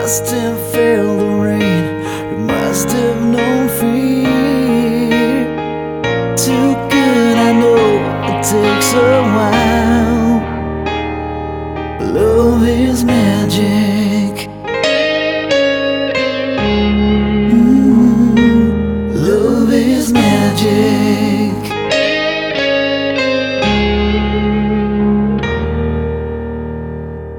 must have felt the rain, you must have known fear. Too good, I know it takes a while. Love is magic. Love is magic.